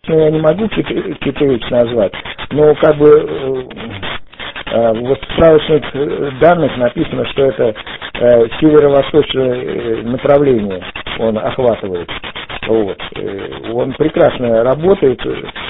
я не могу Китевич назвать, но как бы вот в справочных данных написано, что это северо-восточное направление он охватывает. Вот. Он прекрасно работает.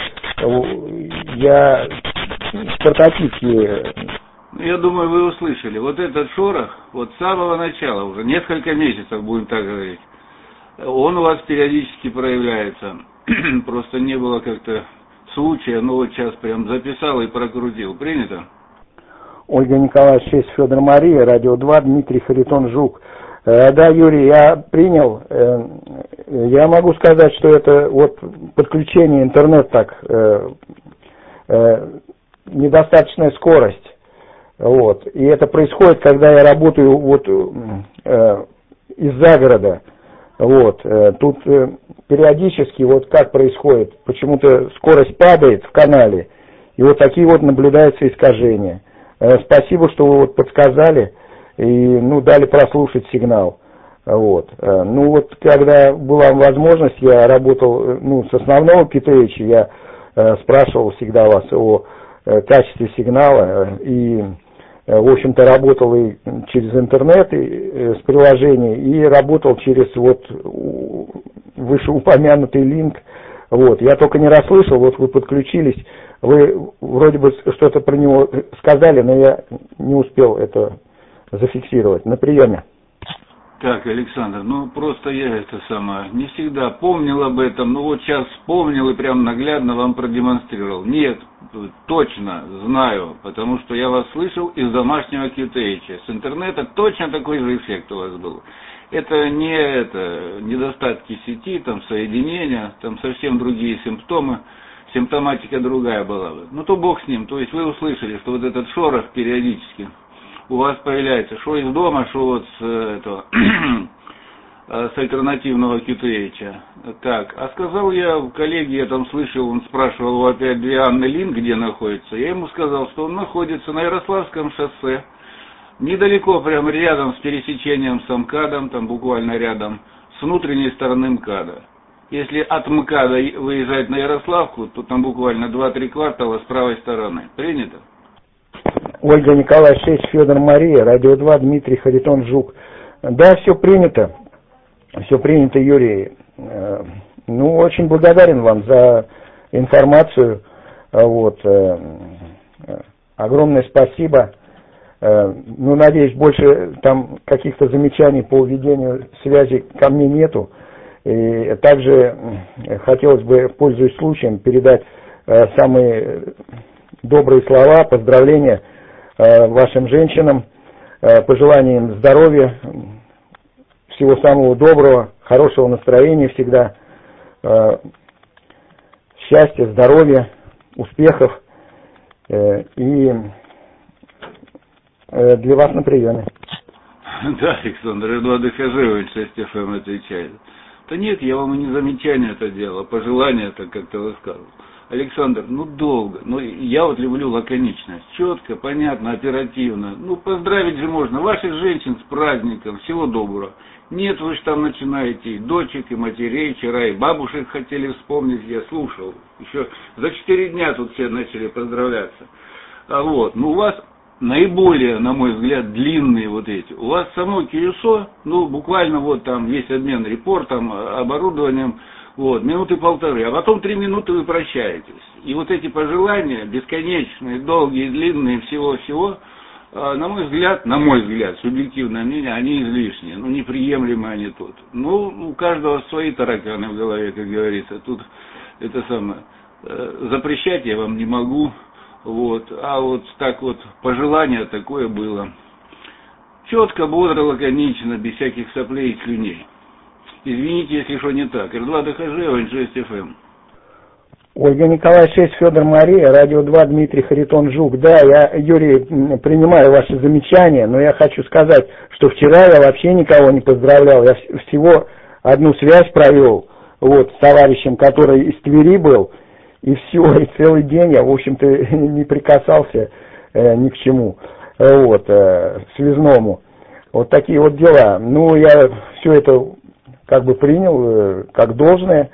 Я Спартакиевский. Я думаю, вы услышали. Вот этот шорох, вот с самого начала, уже несколько месяцев, будем так говорить, он у вас периодически проявляется. Просто не было как-то случая, но вот сейчас прям записал и прокрутил. Принято? Ольга Николаевна 6, Федор Мария, Радио 2, Дмитрий Харитон Жук. Да, Юрий, я принял. Я могу сказать, что это вот подключение интернет так, недостаточная скорость. Вот. И это происходит, когда я работаю вот из-за города. Вот. Тут периодически вот как происходит, почему-то скорость падает в канале, и вот такие вот наблюдаются искажения. Спасибо, что вы вот подсказали и дали прослушать сигнал. Вот. Вот когда была возможность, я работал с основного Китевича, я спрашивал всегда вас о качестве сигнала и, в общем-то, работал и через интернет, и с приложения, и работал через вот вышеупомянутый линк. Вот. Я только не расслышал, вот вы подключились, вы вроде бы что-то про него сказали, но я не успел это зафиксировать. На приеме. Так, Александр, просто я не всегда помнил об этом, вот сейчас вспомнил и прям наглядно вам продемонстрировал. Нет, точно знаю, потому что я вас слышал из домашнего Китевича. С интернета точно такой же эффект у вас был. Это не недостатки сети, там соединения, там совсем другие симптомы, симптоматика другая была бы. То бог с ним, то есть вы услышали, что вот этот шорох периодически у вас появляется, что из дома, что вот с альтернативного Китевича. Так, а сказал я коллеге, я там слышал, он спрашивал опять две Анны Лин, где находится. Я ему сказал, что он находится на Ярославском шоссе, недалеко, прямо рядом с пересечением с МКАДом, там буквально рядом, с внутренней стороны МКАДа. Если от МКАДа выезжать на Ярославку, то там буквально 2-3 квартала с правой стороны. Принято? Ольга Николаевна 6, Федор Мария, Радио 2, Дмитрий Харитон Жук. Да, все принято. Все принято, Юрий. Очень благодарен вам за информацию. Вот. Огромное спасибо. Надеюсь, больше там каких-то замечаний по ведению связи ко мне нету. И также хотелось бы, пользуясь случаем, передать самые добрые слова, поздравления вашим женщинам, пожелания им здоровья, всего самого доброго, хорошего настроения всегда, счастья, здоровья, успехов и для вас на приеме. Да, Александр, Эдуард Хажевич 6 ФМ отвечает. Да нет, я вам и не замечание это делал, пожелание это как-то высказывал. Александр, долго, я вот люблю лаконичность, четко, понятно, оперативно. Поздравить же можно ваших женщин с праздником, всего доброго. Нет, вы же там начинаете и дочек, и матерей, вчера и бабушек хотели вспомнить, я слушал. Еще за 4 дня тут все начали поздравляться. У вас наиболее, на мой взгляд, длинные вот эти. У вас само КЮСО, буквально вот там есть обмен репортом, оборудованием, минуты полторы, а потом 3 минуты вы прощаетесь. И вот эти пожелания, бесконечные, долгие, длинные, всего-всего, на мой взгляд, субъективное мнение, они излишние, неприемлемы они тут. У каждого свои тараканы в голове, как говорится, тут запрещать я вам не могу, а вот так вот пожелание такое было. Четко, бодро, лаконично, без всяких соплей и слюней. Извините, если что не так. Эдуард Хажевич 6 ФМ. Ольга Николаевна 6, Федор Мария, Радио 2, Дмитрий Харитон Жук. Да, я, Юрий, принимаю ваши замечания, но я хочу сказать, что вчера я вообще никого не поздравлял. Я всего одну связь провел, с товарищем, который из Твери был, и все, и целый день я, в общем-то, не прикасался ни к чему, связному. Вот такие вот дела. Я все это как бы принял как должное.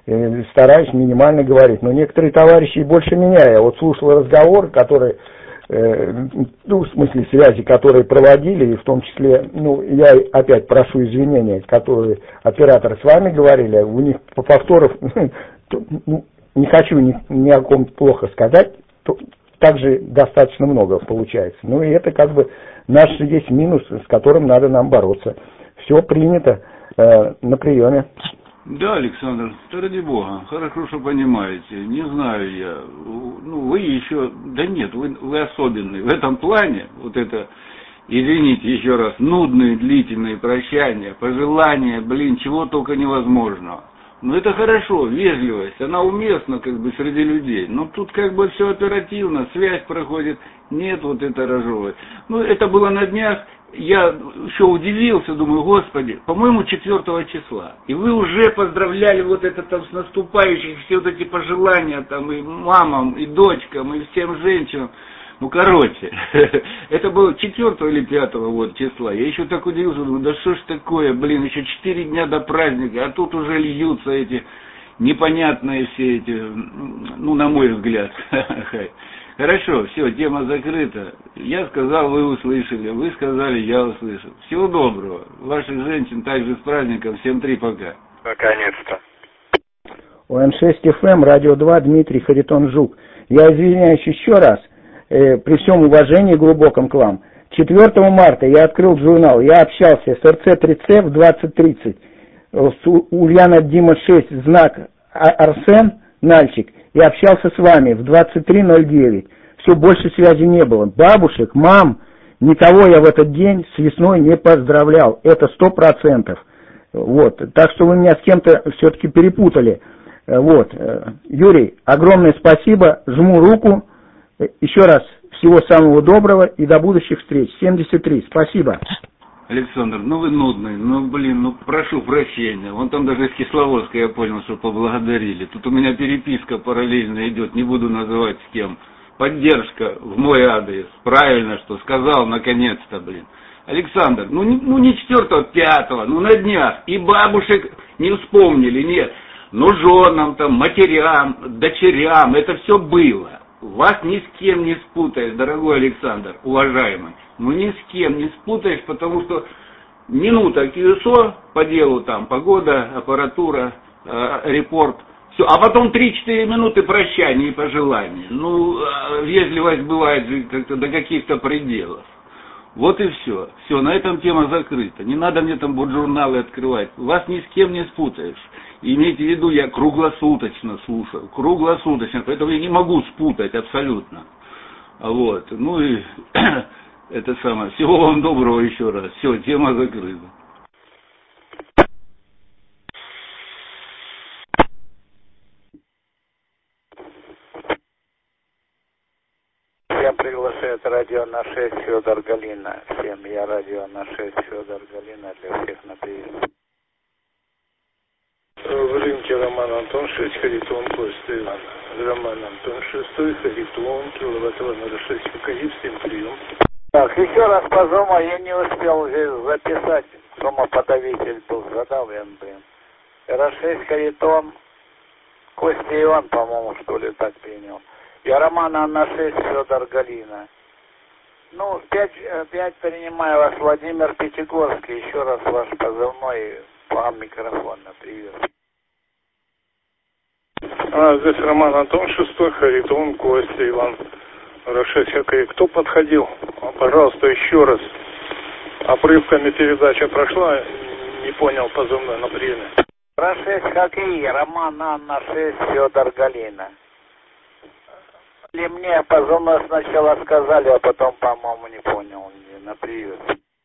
стараюсь минимально говорить. Но некоторые товарищи больше меня. Я вот слушал разговор, который, ну, в смысле связи, которые проводили, и в том числе, ну, я опять прошу извинения, которые операторы с вами говорили, у них по повторов, ну, не хочу ни о ком плохо сказать, также достаточно много получается. Ну и это как бы наш есть минус, с которым надо нам бороться. Все принято на приеме. Да, Александр, ради Бога, хорошо, что понимаете. Не знаю я, ну вы еще, да нет, вы особенный. В этом плане, вот это, извините еще раз, нудные длительные прощания, пожелания, блин, чего только невозможно. Ну это хорошо, вежливость, она уместна как бы среди людей. Но тут как бы все оперативно, связь проходит, нет вот это рожевое. Ну это было на днях, я еще удивился, думаю, господи, по-моему 4 числа. И вы уже поздравляли вот это там с наступающим, все вот эти пожелания там и мамам, и дочкам, и всем женщинам. Ну, короче, это было 4 или 5 вот числа. Я еще так удивился, думаю, да что ж такое, блин, еще 4 дня до праздника, а тут уже льются эти непонятные все эти, ну, на мой взгляд. Хорошо, все, тема закрыта. Я сказал, вы услышали, вы сказали, я услышал. Всего доброго. Ваших женщин также с праздником. Всем 3 пока. Наконец-то. ОН6 FM, Радио 2, Дмитрий Харитон Жук. Я извиняюсь еще раз. При всем уважении глубоком к вам. 4 марта я открыл журнал, я общался с РЦ-3Ц в 20:30, с Ульяна Дима 6, знак Арсен, Нальчик, и общался с вами в 23:09. Все, больше связи не было. Бабушек, мам, никого я в этот день с весной не поздравлял. Это 100%. Вот. Так что вы меня с кем-то все-таки перепутали. Вот. Юрий, огромное спасибо, жму руку. Еще раз, всего самого доброго и до будущих встреч. 73, спасибо. Александр, ну вы нудный, ну блин, ну прошу прощения. Вон там даже из Кисловодска я понял, что поблагодарили. Тут у меня переписка параллельно идет, не буду называть с кем. Поддержка в мой адрес. Правильно, что сказал, наконец-то, блин. Александр, ну не 4-го, 5-го, ну на днях. И бабушек не вспомнили, нет. Но женам, там, матерям, дочерям, это все было. Вас ни с кем не спутаешь, дорогой Александр, уважаемый. Ну ни с кем не спутаешь, потому что минута QSO по делу там, погода, аппаратура, репорт, все. А потом 3-4 минуты прощания и пожелания. Ну, вежливость бывает же как-то до каких-то пределов. Вот и все. Все, на этом тема закрыта. Не надо мне там вот журналы открывать. Вас ни с кем не спутаешь. Имейте в виду, я круглосуточно слушаю. Круглосуточно. Поэтому я не могу спутать абсолютно. Вот. Ну и это самое. Всего вам доброго еще раз. Все, тема закрыта. Всем приглашает радио на 6 Федор Галина. Всем я радио на 6 Федор Галина для всех на прием. В рынке Роман Антон 6, Харитон, Костя Иван. Роман Антон 6, Харитон, киловатт-2 06, ККИ, всем прием. Так, еще раз по Зуму я не успел уже записать. Зумоподавитель был задавлен, блин. R6 Харитон, Костя Иван, по-моему, что ли, так принял. Я Роман Анна 6, Федор Галина. Ну, 5 принимаю вас, Владимир Пятигорский. Еще раз ваш позывной, вам микрофон на привет. Здесь Роман Антон 6, Харитон, Костя Иван. R6, кто подходил? Пожалуйста, еще раз. Обрывками передача прошла, не понял позывной на приеме. R6 хоккей, Роман Анна 6, Федор Галина. Или мне позывной сначала сказали, а потом, по-моему, не понял. На привет.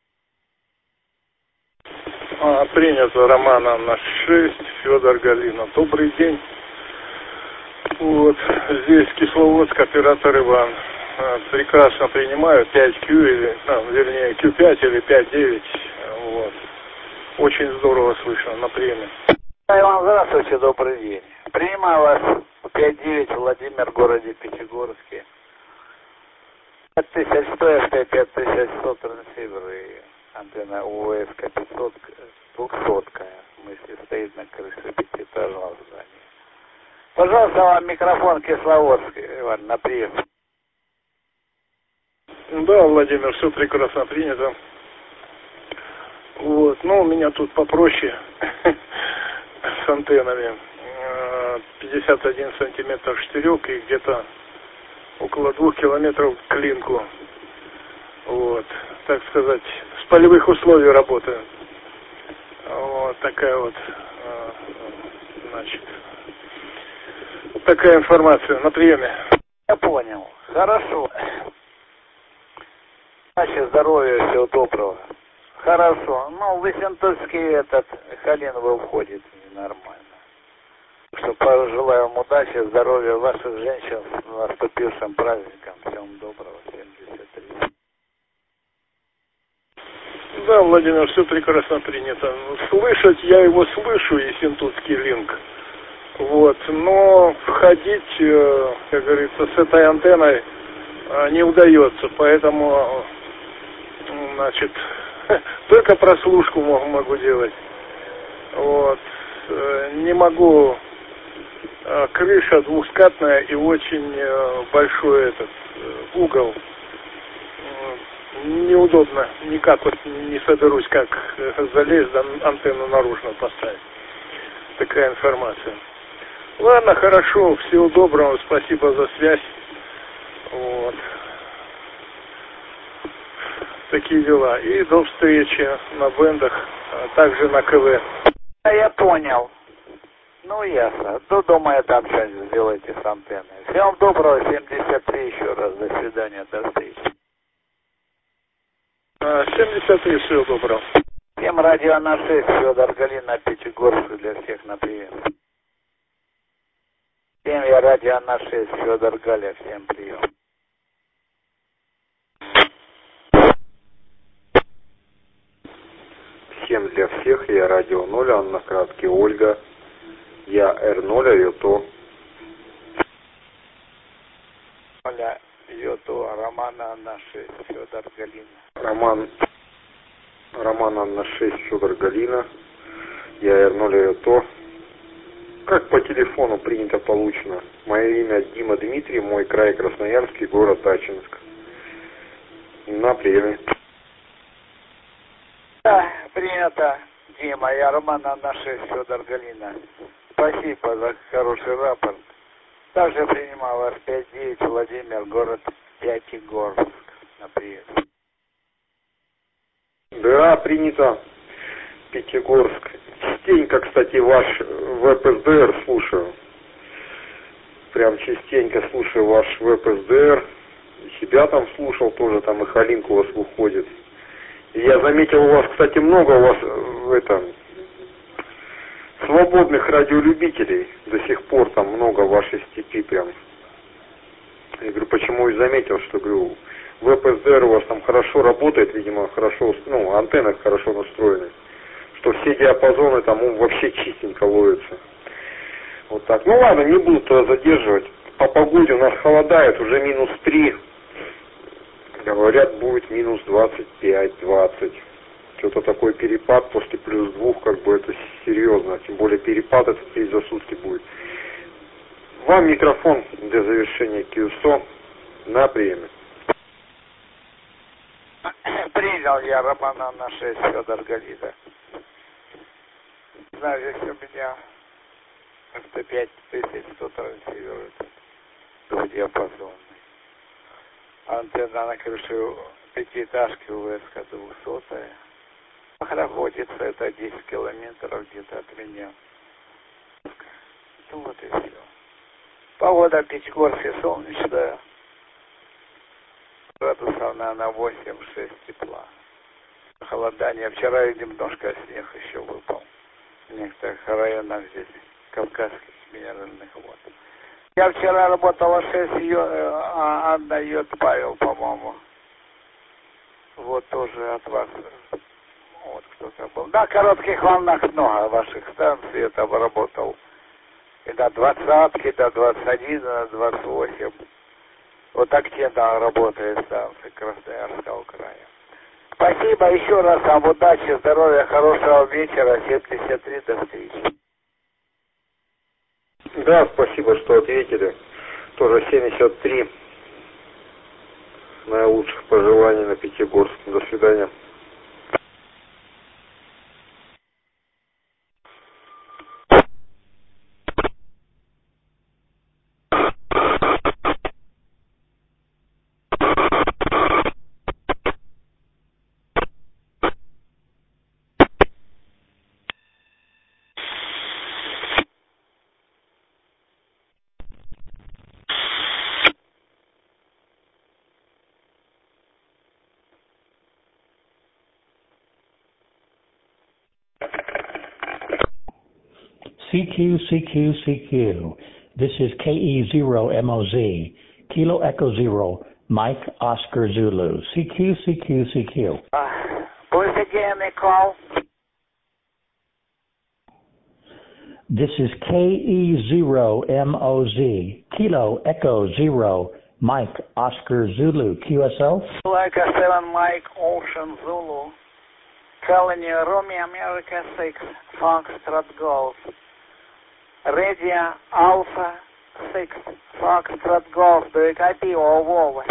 Принято, Роман Анна 6, Федор Галина. Добрый день. Вот, здесь Кисловодск, оператор Иван. Прекрасно принимаю 5Q, или, вернее, Q5 или 5.9. Вот. Очень здорово слышно на приеме. Иван, здравствуйте, добрый день. Принимаю вас 5.9, Владимир, в городе Пятигорске. 5100, FT 5100 трансивер и антенна УВС 500, 200-кая. В смысле, стоит на крыше 5-этажного здания. Пожалуйста, вам микрофон Кисловодский, Иван, на прием. Да, Владимир, все прекрасно принято. Вот, ну, у меня тут попроще с антеннами. 51 сантиметр штырек и где-то около 2 километров к линку. Вот, так сказать, с полевых условий работаю. Вот такая вот, значит, такая информация на приеме. Я понял. Хорошо. Значит, здоровья, всего доброго. Хорошо. Ну, в Ессентуцкий этот Халинова входит ненормально. Что пожелаю вам удачи, здоровья ваших женщин с наступившим праздником. Всем доброго. 73. Да, Владимир, все прекрасно принято. Слышать я его слышу, Ессентуцкий линк. Вот, но входить, как говорится, с этой антенной не удается, поэтому, значит, только прослушку могу делать. Вот, не могу, крыша двухскатная и очень большой этот угол. Неудобно, никак вот не соберусь, как залезть, антенну наружно поставить. Такая информация. Ладно, хорошо, всего доброго, спасибо за связь. Вот. Такие дела. И до встречи на бендах, а также на КВ. Да, я понял. Ну, ясно. До дома это общение сделайте с антенной. Всем доброго, 73 еще раз. До свидания, до встречи. 73, всего доброго. Всем радио на 6, Федор Галина, Пятигорск, для всех на прием. Всем я радио на 6, Федор Галя, всем прием. Всем для всех, я радио 0, Анна Кратки, Ольга, я R0, Авито. Оля, Йоту, Роман, Анна 6, Федор Галина. Роман Анна 6, Федор Галина, я R0, Авито. Как по телефону принято получено. Мое имя Дима Дмитрий, мой край Красноярский, город Ачинск. На приеме. Да, принято, Дима. Я Роман Анна 6, Федор Галина. Спасибо за хороший рапорт. Также принимал вас 5-9, Владимир, город Пятигорск. На прием. Да, принято. Пятигорск. Частенько, кстати, ваш ВПСДР слушаю. Прям частенько слушаю ваш ВПСДР. Себя там слушал тоже, там и Халинка у вас выходит. И я заметил, у вас, кстати, много у вас свободных радиолюбителей. До сих пор там много в вашей степи прям. Я говорю, почему и заметил, что, говорю, ВПСДР у вас там хорошо работает, видимо, хорошо, ну, антенны хорошо настроены. Что все диапазоны там вообще чистенько ловятся. Вот так. Ну ладно, не буду туда задерживать. По погоде у нас холодает, уже -3. Говорят, будет -25-20. Что-то такой перепад после +2, как бы это серьезно. Тем более перепад этот весь за сутки будет. Вам микрофон для завершения КЮСО на приеме. Принял я Романа на 6, Федор Галина. Знаю, здесь у меня 105 100 транслируется двухдиапазонный. Антенна на крыше пятиэтажки УСК 200. Находится это 10 километров где-то от меня. Ну вот и все. Погода в Пятигорске солнечная. Градусов на 8-6 тепла. Холодание. Вчера немножко снег еще выпал. В некоторых районах здесь Кавказских минеральных вод. Я вчера работала 6, Анна Йод Павел, по-моему. Вот тоже от вас. Вот кто-то был. На коротких волнах много ваших станций я там работал. И до 20-ки, до 21, до 28. Вот активно работает станция Красноярского края. Спасибо еще раз вам, удачи, здоровья, хорошего вечера, 73, до встречи. Да, спасибо, что ответили. Тоже 73. Наилучших пожеланий на Пятигорск. До свидания. CQ. This is KE0MOZ, Kilo Echo Zero, Mike Oscar Zulu. CQ. Please again, call. This is KE0MOZ, Kilo Echo Zero, Mike Oscar Zulu. QSL? Like a 7 Mike Ocean Zulu. Calling you Romeo America 6, Foxtrot Golf. Radio Alpha 6, Foxtrot Golf. Do you copy or over?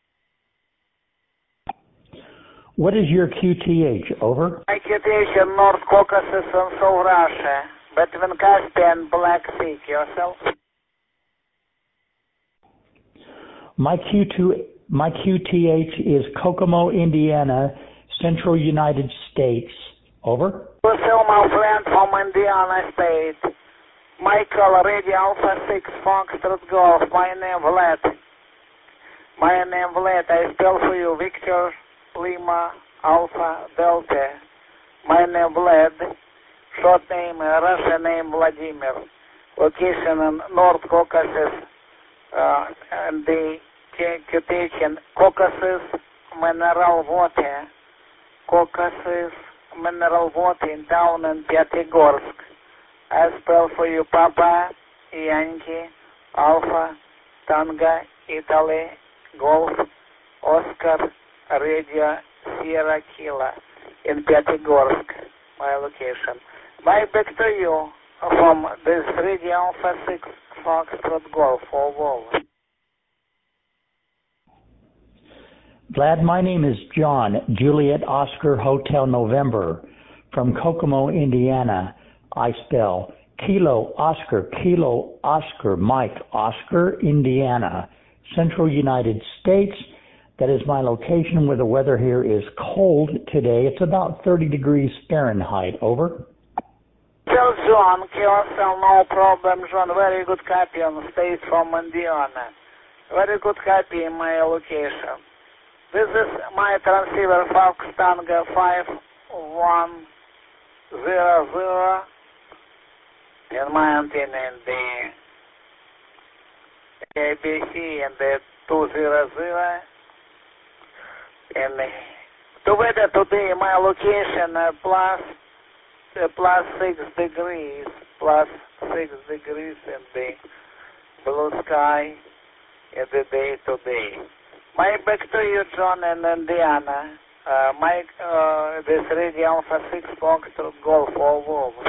What is your QTH? Over? My QTH in North Caucasus and South Russia. Between Caspian and Black Sea. Yourself? My QTH is Kokomo, Indiana, Central United States. Over? Well, my friend from Indiana State. Michael, Radio Alpha 6, Foxtrot Golf. My name Vlad. I spell for you Victor, Lima, Alpha, Delta. My name Vlad. Short name, Russian name Vladimir. Location in North Caucasus. And the quotation Caucasus mineral water. Caucasus mineral water in town in Pyatigorsk. I spell for you Papa, Yankee, Alpha, Tango, Italy, Golf, Oscar, Radio, Sierra Kilo in Pyatigorsk, my location. Bye back to you from this Radio Alpha 6 Foxtrot Golf for Volvo. Vlad, my name is John, Juliet Oscar Hotel November, from Kokomo, Indiana. I spell Kilo Oscar, Mike Oscar, Indiana, Central United States. That is my location where the weather here is cold today. It's about 30 degrees Fahrenheit. Over. Tell John, QSL, no problem, John. Very good copy on state from Indiana. Very good copy in my location. This is my transceiver Fox Tango 5100 in my antenna in the ABC and the 200. And the weather today, my location plus 6 degrees, in the blue sky in the day today. My back to you, John, in Indiana. This Radio Alpha 6 Foxtrot Golf all over.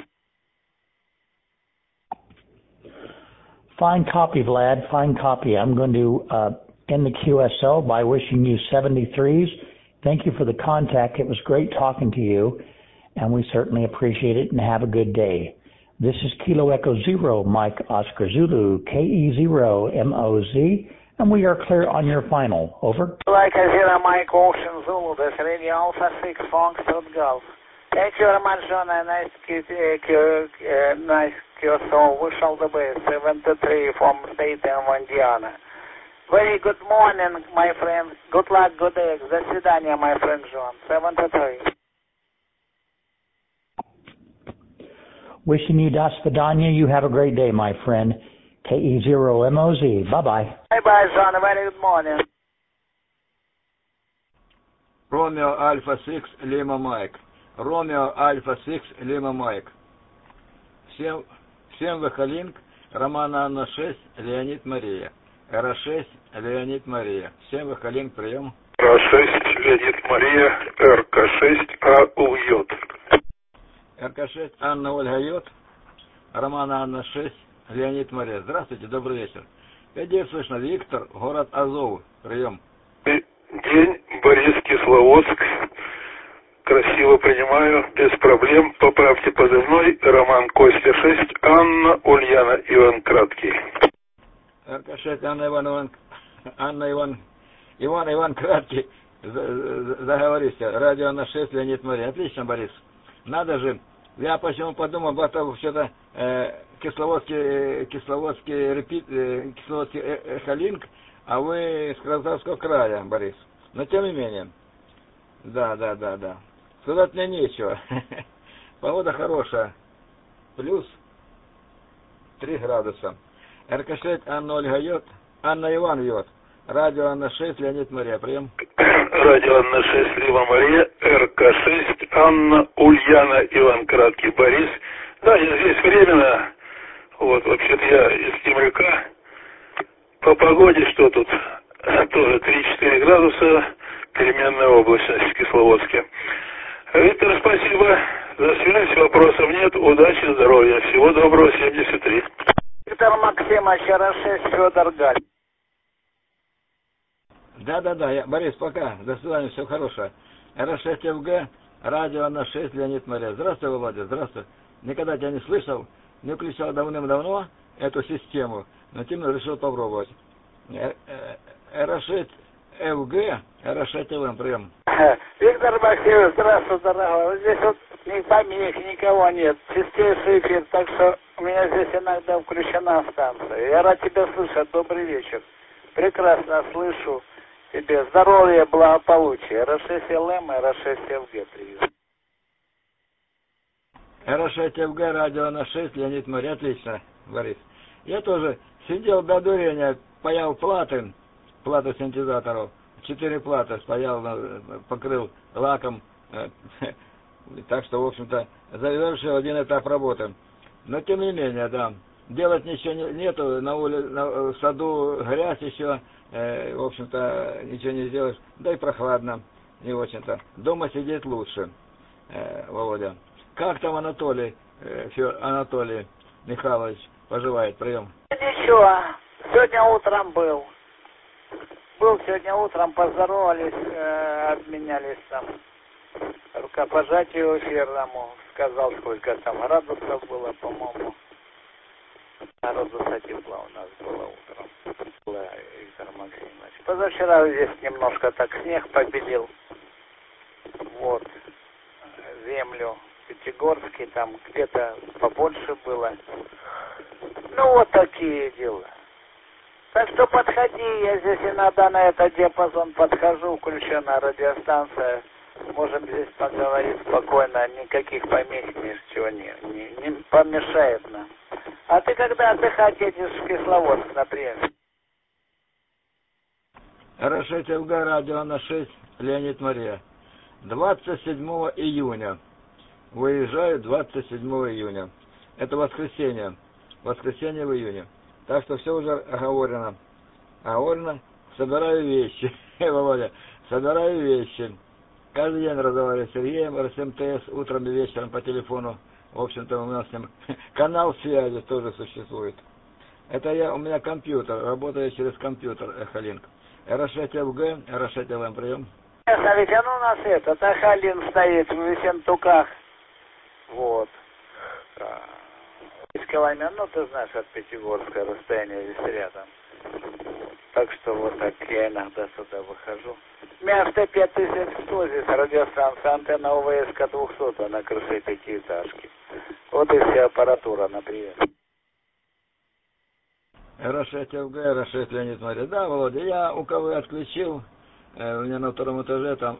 Fine copy, Vlad. Fine copy. I'm going to end the QSO by wishing you 73s. Thank you for the contact. It was great talking to you, and we certainly appreciate it, and have a good day. This is Kilo Echo Zero, Mike Oscar Zulu, KE0MOZ, and we are clear on your final. Over. Like I said, Mike Ocean Zulu, this Radio Alpha 6 Foxtrot Golf. Thank you very much, John, and nice QSO. Wish all the best. 73 from state of Indiana. Very good morning, my friend. Good luck, good day. До свидания, my friend John. 73. Wishing you das vidanya. You have a great day, my friend. KE0MOZ. Bye-bye. Bye-bye, John. Very good morning. Romeo Alpha 6 Lima Mike. Romeo Alpha 6 Lima Mike. Всем Вахалинг, Романа Анна 6, Леонид Мария. РА6, Леонид Мария. Всем Вахалинг, прием. РА6, Леонид Мария, РК6, АУЙ. РК6, Анна Ольга Йод. Романа Анна 6, Леонид Мария. Здравствуйте, добрый вечер. 5-9 слышно. Виктор, город Азов. Прием. День, Борис, Кисловодск. Красиво принимаю, без проблем. Поправьте позывной. Роман Костя 6, Анна, Ульяна, Иван Краткий. РК-6, Иван Краткий. Заговорись. Радио на 6, Леонид Мария. Отлично, Борис. Надо же. Я почему подумал, что что-то Кисловодский Эхолинк, а вы с Краснодарского края, Борис. Но тем не менее. Да. Сказать мне нечего. Погода хорошая. Плюс 3 градуса. РК-6, Анна Ольга Йод. Анна Иван Йод. Радио Анна 6, Леонид Мария. Прием. Радио Анна 6, Лива Мария. РК-6, Анна, Ульяна, Иван Краткий, Борис. Да, я здесь временно. Вот, вообще-то я из Темрюка. По погоде что тут? Тоже 3-4 градуса. Переменная облачность в Кисловодске. Виктор, спасибо за связь. Вопросов нет. Удачи, здоровья. Всего доброго, 73. Виктор Максимович, Р6, Федор Галь. Да. Борис, пока. До свидания, все хорошее. Р6ФГ, радио на 6, Леонид Мария. Здравствуй, Володя, здравствуй. Никогда тебя не слышал, не включал давным-давно эту систему, но тем решил попробовать. Р6ФГ, Р6ФМ, прием. Виктор Максимович, здравствуй, дорогой. Вот здесь вот ни помех, никого нет. Чистейший эфир, так что у меня здесь иногда включена станция. Я рад тебя слышать. Добрый вечер. Прекрасно слышу тебе. Здоровья, благополучия. Р6ЛМ, Р6ФГ, привет. Р6ФГ, радио на 6, Леонид Мария. Отлично, Борис. Я тоже сидел до дурения, паял платы синтезаторов. 4 платы стоял, покрыл лаком. Так что, в общем-то, завершил один этап работы. Но, тем не менее, да, делать ничего нету, в саду грязь еще, в общем-то, ничего не сделаешь. Да и прохладно, не очень-то. Дома сидеть лучше, Володя. Как там Анатолий Михайлович поживает? Прием. Ничего, сегодня утром был. Сегодня утром, поздоровались, обменялись там рукопожатию эфирному. Сказал, сколько там градусов было, по-моему. Градуса тепла у нас было утром. Виктор Максимович. Позавчера здесь немножко так снег побелил. Вот. Землю. Пятигорский, там где-то побольше было. Ну, вот такие дела. Так что подходи, я здесь иногда на этот диапазон подхожу, включена радиостанция. Можем здесь поговорить спокойно, никаких помех, ничего не помешает нам. А ты когда отдыхать едешь в Кисловодск, например? РШТФГ, радио на 6, Леонид Мария. 27 июня. Выезжаю 27 июня. Это воскресенье. Воскресенье в июне. Так что все уже оговорено. Собираю вещи. Володя, собираю вещи. Каждый день разговариваю с Сергеем, РСМТС, утром и вечером по телефону. В общем-то, у нас с ним канал связи тоже существует. У меня компьютер, работаю через компьютер, Эхолинк. РШТФГ, РШТЛМ, прием. Смотрите, у нас Эхолинк стоит в Ессентуках. Вот. 10 километров, ну ты знаешь, от Пятигорска расстояние здесь рядом. Так что вот так я иногда сюда выхожу. У меня ТП-1100 здесь радиостанция, антенна ОВСК-200 на крыше пятиэтажки. Вот и вся аппаратура, например. РШТФГ, РШ Леонид Мария. Да, Володя, я УКВ отключил. У меня на втором этаже там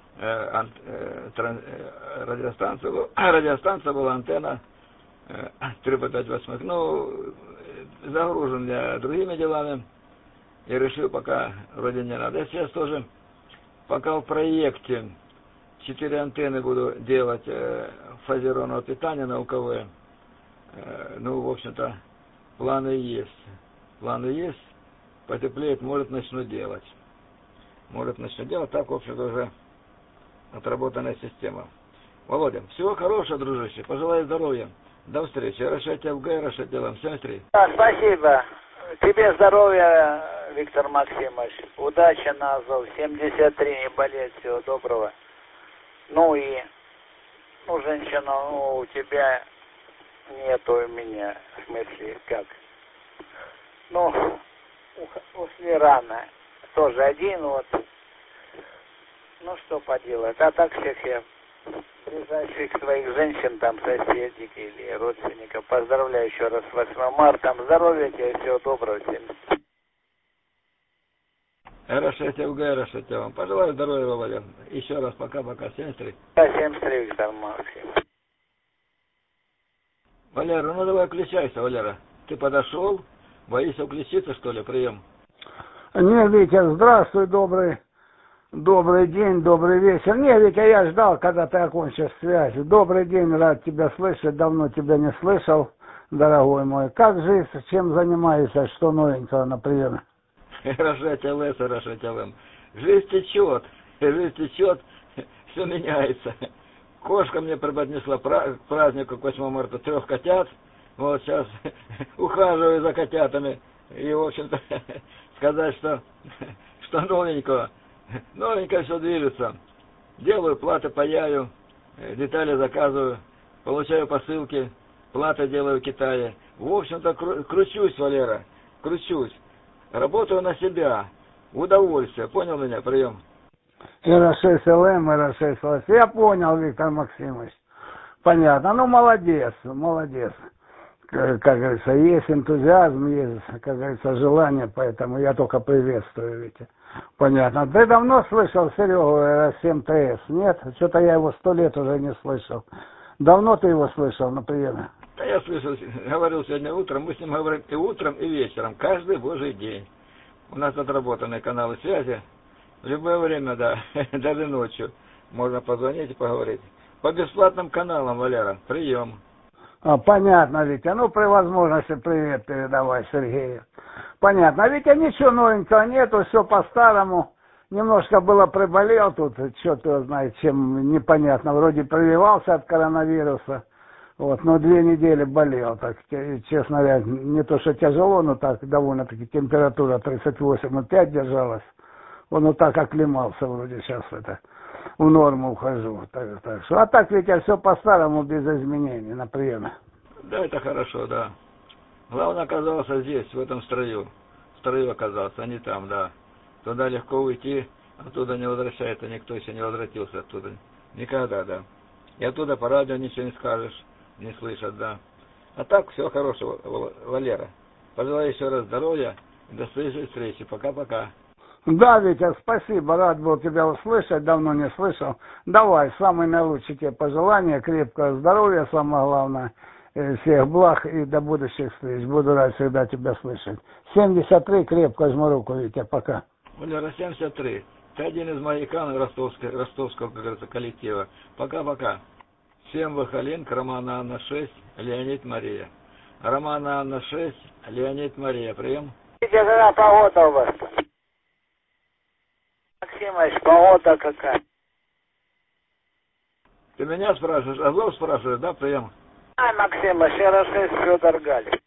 радиостанция была, антенна 3x5/8. Ну, загружен я другими делами и решил, пока вроде не надо. Я сейчас тоже пока в проекте 4 антенны буду делать фазированного питания на УКВ. Ну, в общем-то, планы есть. Потеплеет, может, начну делать. Так, в общем-то, уже отработанная система. Володя, всего хорошего, дружище. Пожелаю здоровья. До встречи. Решайте ФГ, решайте вам. 73. Да, спасибо. Тебе здоровья, Виктор Максимович. Удачи на Азов. 73, не болеть. Всего доброго. Ну и, женщина, у тебя нету у меня, в смысле, как? Ушли рано. Тоже один вот. Что поделать. А так всех я ближайших своих женщин, там, соседей или родственников поздравляю еще раз с 8 марта. Здоровья тебе, всего доброго всем. Решайте ФГ, решайте вам. Пожелаю здоровья, Володя. Еще раз пока-пока. 73. Да, 73, Виктор Максимович. Валера, ну давай включайся, Валера. Ты подошел? Боишься включиться, что ли? Прием. Не, Витя, здравствуй, добрый день, добрый вечер. Не, Витя, я ждал, когда ты окончишь связь. Добрый день, рад тебя слышать, давно тебя не слышал, дорогой мой. Как жизнь, чем занимаешься, что новенького на приеме? Рожать ЛС, рожать ЛМ. Жизнь течет, все меняется. Кошка мне преподнесла к празднику к 8 марта 3 котят. Вот сейчас ухаживаю за котятами. И, в общем-то, сказать, что новенького. Новенько все движется. Делаю платы, паяю, детали заказываю, получаю посылки, платы делаю в Китае. В общем-то, кручусь, Валера, кручусь. Работаю на себя. Удовольствие. Понял меня? Прием. РА-6ЛМ, РА-6ЛС. Я понял, Виктор Максимович. Понятно. Молодец. Как говорится, есть энтузиазм, есть, как говорится, желание, поэтому я только приветствую, Витя. Понятно. Ты давно слышал Серегу РА-7ТС? Нет? Что-то я его 100 лет уже не слышал. Давно ты его слышал на приеме? Да я слышал, говорил сегодня утром, мы с ним говорим и утром, и вечером, каждый божий день. У нас отработаны каналы связи. В любое время, да, даже ночью можно позвонить и поговорить. По бесплатным каналам, Валера, прием. Понятно, Витя. При возможности привет передавай Сергею. Понятно. Витя, ничего новенького нету, все по-старому. Немножко было приболел тут, что-то, знает, чем непонятно. Вроде прививался от коронавируса. Вот, но 2 недели болел, так, честно говоря, не то что тяжело, но так, довольно-таки температура 38,5 держалась. Он вот так оклемался вроде сейчас в норму ухожу. Так что, а так ведь все по-старому, без изменений на приеме. Да, это хорошо, да. Главное оказался здесь, в этом строю. В строю оказался, а не там, да. Туда легко уйти, оттуда не возвращается, никто еще не возвратился оттуда. Никогда, да. И оттуда по радио ничего не скажешь, не слышат, да. А так, все хорошего, Валера. Пожелаю еще раз здоровья и до следующей встречи. Пока-пока. Да, Витя, спасибо, рад был тебя услышать, давно не слышал. Давай, самые наилучшие тебе пожелания, крепкого здоровья, самое главное, всех благ и до будущих встреч. Буду рад всегда тебя слышать. 73, крепко жму руку, Витя, пока. Валера, 73. Ты один из морякан ростовского, как говорится, коллектива. Пока-пока. Всем Вахаленко, Романа Анна 6, Леонид Мария. Романа Анна 6, Леонид Мария. Прием. Видите, какая погода у вас? Максимович, погода какая? Ты меня спрашиваешь, Азов спрашиваешь, да, прием? Максимович, РА-6 Федор Галич.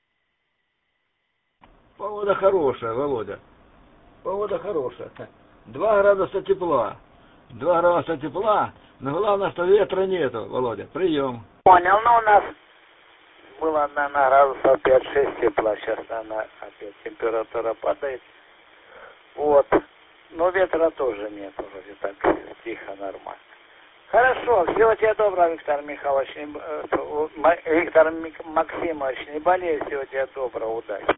Погода хорошая, Володя. Погода хорошая. 2 градуса тепла. 2 градуса тепла, но главное, что ветра нету, Володя. Прием. Понял, у нас было, на градусов 5-6 тепла, сейчас она опять температура падает. Вот. Но ветра тоже нет, вроде так тихо, нормально. Хорошо, всего тебе доброго, Виктор Михайлович, Виктор Максимович, не болей, всего тебе доброго, удачи.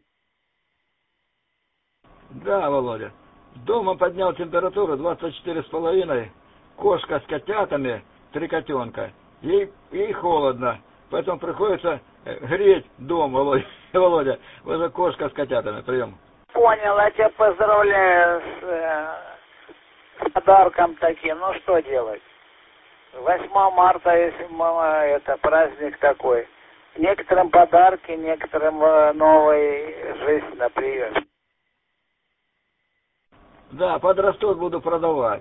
Да, Володя. Дома поднял температуру 24,5. Кошка с котятами, 3 котенка. Ей холодно, поэтому приходится греть дом, Володя. Вот же кошка с котятами, прием. Понял, я тебя поздравляю с подарком таким. Ну что делать? 8 марта, если это праздник такой. Некоторым подарки, некоторым новая жизнь на прием. Да, подрастут, буду продавать.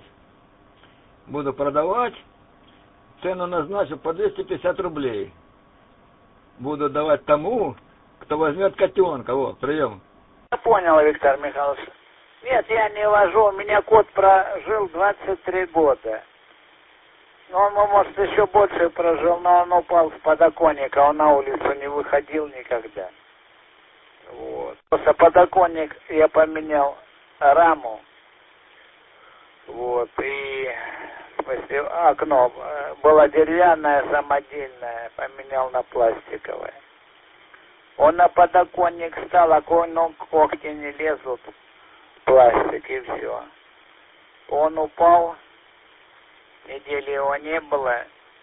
Цену назначу по 250 рублей. буду давать тому, кто возьмет котенка. Вот, прием. Я понял, Виктор Михайлович. Нет, я не вожу. У меня кот прожил 23 года. Он, может, еще больше прожил, но он упал с подоконника. Он на улицу не выходил никогда. Вот. Просто подоконник я поменял раму. Вот. И в смысле, окно было деревянное, самодельное. Поменял на пластиковое. Он на подоконник встал, а когти не лезут в пластик, и все. Он упал, недели его не было.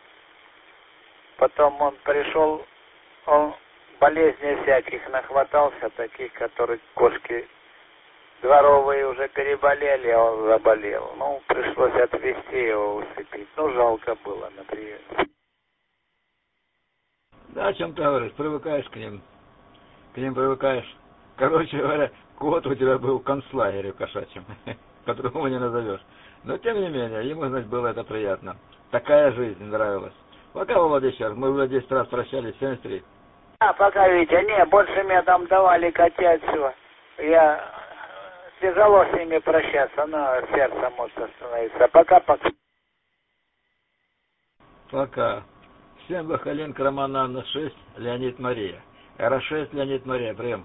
Потом он пришел, он болезней всяких нахватался, таких, которые кошки дворовые уже переболели, а он заболел. Ну, пришлось отвезти его, усыпить. Ну, жалко было, например. Да, о чем ты говоришь, привыкаешь к ним. К ним привыкаешь. Короче говоря, кот у тебя был в концлагере кошачьем. По-другому не назовешь. Но тем не менее, ему, значит, было это приятно. Такая жизнь нравилась. Пока, Володя, еще раз. Мы уже 10 раз прощались, 73. А, пока, Витя, не, больше мне там давали котят все. Я тяжело с ними прощаться, но сердце может остановиться. Пока-пока. Пока. Всем Бахаленко, Роман Анна, 6, Леонид Мария. Р6, Леонид Мария, прием.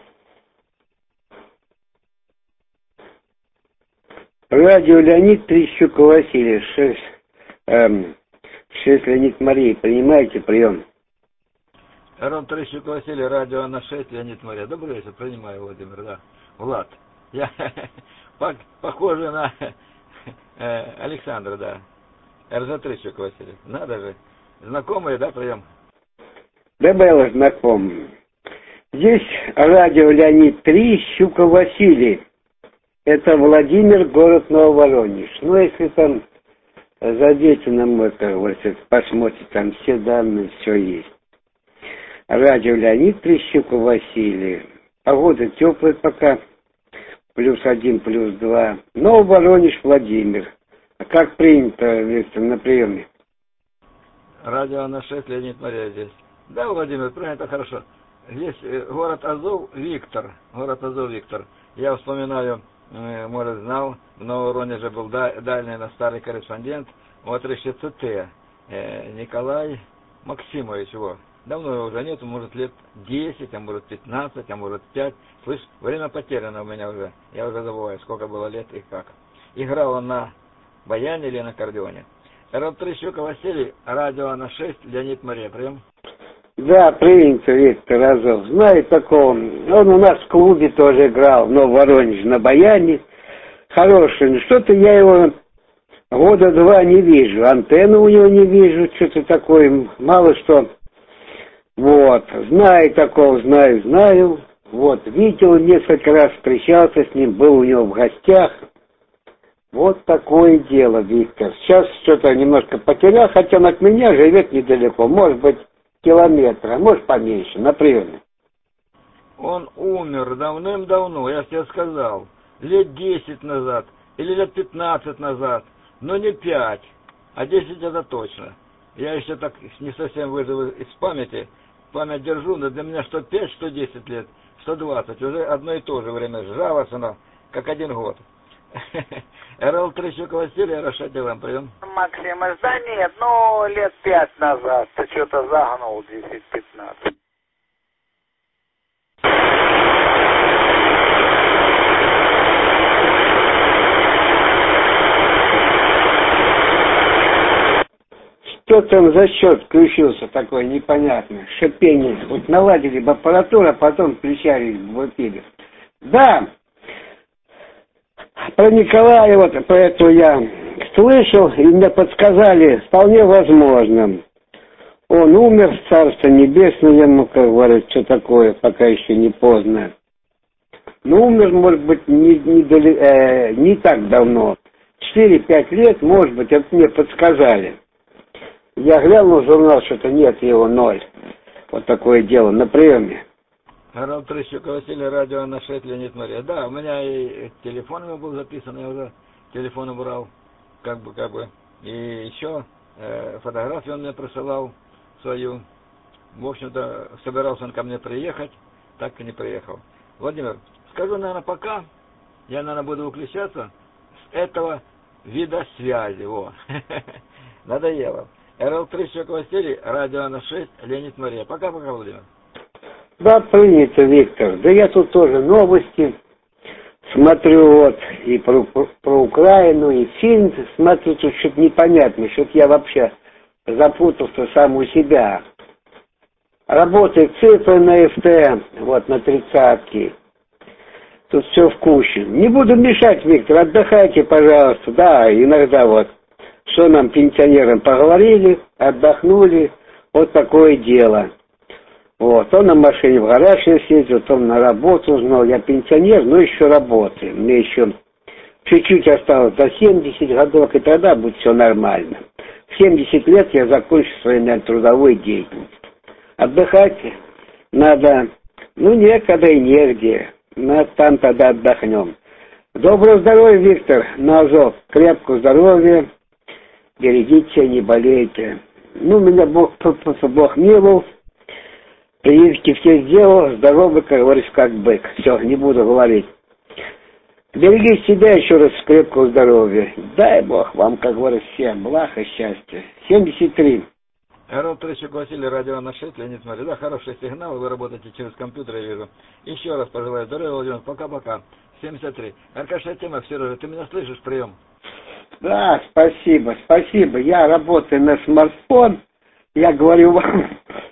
Радио Леонид, 3 Щука Василий, 6 Леонид Мария. Принимаете прием? Ром 3 Щука Василий, радио Анна 6, Леонид Мария. Добрый вечер, принимаю, Владимир, да. Влад. Я похоже на Александра, да. РЗ-3 Щука Василий. Надо же. Знакомые, да, прием? Да, было знаком. Здесь радио Леонид 3, Щука Василий. Это Владимир, город Нововоронеж. Ну, если там зайдете на мой, как говорится, посмотрите, там все данные, все есть. Радио Леонид 3, Щука Василий. Погода теплая пока. +1, +2. Нововоронеж, Владимир. А как принято, Виктор, на приеме? Радио на 6, Леонид Мария здесь. Да, Владимир, правильно, это хорошо. Здесь город Азов, Виктор. Город Азов, Виктор. Я вспоминаю, может, знал, в Нововоронеже был дальний на старый корреспондент, вот РШЦТ, Николай Максимович его. Давно его уже нету, может, лет 10, а может, 15, а может, 5. Слышь, время потеряно у меня уже. Я уже забываю, сколько было лет и как. Играл он на баяне или на аккордеоне. Р3 Щука Василий, радио на 6, Леонид Мария, прием. Да, принято, Виктор Азов. Знаю такого. Он у нас в клубе тоже играл, но в Воронеже на баяне. Хороший. Но что-то я его года 2 не вижу. Антенны у него не вижу. Что-то такое. Мало что. Вот. Знаю такого, знаю. Вот. Видел несколько раз, встречался с ним, был у него в гостях. Вот такое дело, Виктор. Сейчас что-то немножко потерял, хотя он от меня живет недалеко. Может быть, километра, может поменьше, на приеме. Он умер давным-давно, я тебе сказал, лет 10 назад, или лет 15 назад, но не 5, а 10 это точно. Я еще так не совсем выжил из памяти, память держу, но для меня что 5, что 10 лет, что 20, уже одно и то же время сжалось оно, как 1 год. РЛ-3 Щука Василий, Р6 вам прием. Максим, да нет, ну лет 5 назад ты что-то загнул 10-15. Что там за счет включился такой непонятный, шипение. Вот наладили бы аппаратуру, а потом включали в эфире. Да, про Николая, вот про это я слышал, и мне подсказали, вполне возможно. Он умер, царство небесное, ему, как говорят, что такое, пока еще не поздно. Но умер, может быть, не так давно. 4-5 лет, может быть, это мне подсказали. Я глянул в журнал, что-то нет его 0. Вот такое дело на приеме. РЛ-3 Щука Василий, радио на 6, Леонид Мария. Да, у меня и телефон его был записан, я уже телефон убрал, как бы. И еще фотографию он мне присылал свою. В общем-то, собирался он ко мне приехать, так и не приехал. Владимир, скажу, наверное, пока. Я, наверное, буду выключаться с этого вида связи. Во. Надоело. РЛ-3 Щекова-Стери, радио на 6, Леонид Мария. Пока-пока, Владимир. Да, принято, Виктор. Да я тут тоже новости смотрю, вот, и про Украину, и фильм смотрю, тут что-то непонятно, что-то я вообще запутался сам у себя. Работает цифры на ФТ, вот, на 30-ки. Тут все в куче. Не буду мешать, Виктор, отдыхайте, пожалуйста. Да, иногда вот, что нам, пенсионерам, поговорили, отдохнули, вот такое дело. Вот, он на машине в гараж ездил, он на работу узнал. Я пенсионер, но еще работаю. Мне еще чуть-чуть осталось до 70 годов, и тогда будет все нормально. В 70 лет я закончу свою, наверное, трудовую деятельность. Отдыхать надо, ну, некогда и негде. Там тогда отдохнем. Доброго здоровья, Виктор, на Азов. Крепкого здоровья. Берегите себя, не болейте. Ну, меня Бог миловал. Прививки все сделал. Здоровый, как говорится, как бык. Все, не буду говорить. Берегите себя, еще раз, крепкого здоровья. Дай Бог вам, как говорится, всем благ и счастья. 73. РЛ-3 Щекова-Стери, радио на 6, Леонид Мария. Да, хороший сигнал, вы работаете через компьютер, я вижу. Еще раз пожелаю здоровья, Владимир. Пока-пока. 73. Аркаша тема, Сережа, ты меня слышишь, прием? Да, спасибо, спасибо. Я работаю на смартфон. Я говорю вам,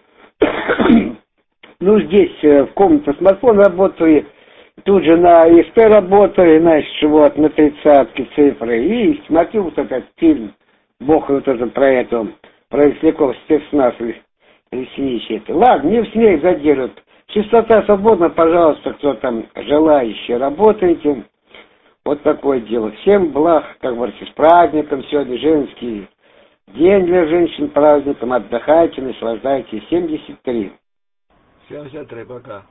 ну, здесь в комнате смартфон работаю, тут же на ИСП работаю, значит, вот, на 30-ки цифры. И смотрю вот этот фильм, Бог вот это про это, про Весляков, спецназ лесничий. Ладно, не в снег задержат. Частота свободна, пожалуйста, кто там желающий, работаете. Вот такое дело. Всем благ, как говорится, с праздником. Сегодня женский день для женщин, праздником. Отдыхайте, наслаждайтесь. 73. 73, пока.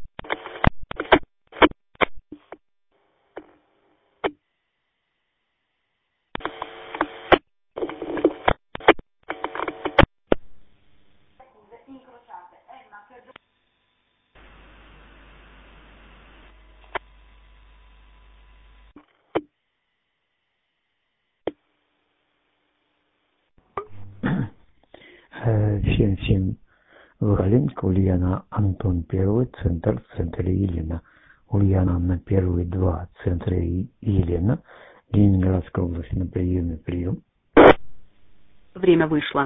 Всем Галенко, Ульяна, Антон первый, центр, в центре Елена. Ульяна на первые два, центра Елена. Ленинградская область на прием. Время вышло.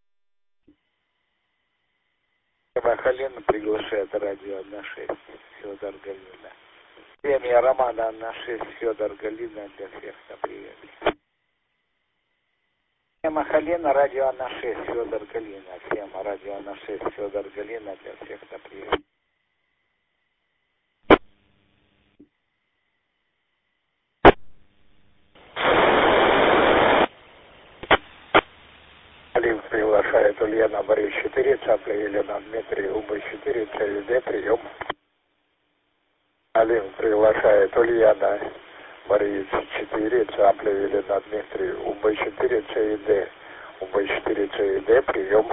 Махалина приглашает радио на 6, Федор Галина. Семья Романа на 6, Федор Галина, для всех на привет. Махалина, радио на 6, Федор Галина. Тема радио на 6, Федор Галина, для всех на привет. Олег приглашает Ульяна, Борис 4, Цапля Елена, Дмитрий, Убы 4, ЦВД, прием. Олег приглашает Ульяна, Борис 4, Цапля Елена, Дмитрий, Убы 4, ЦВД, Убы 4, ЦВД, прием.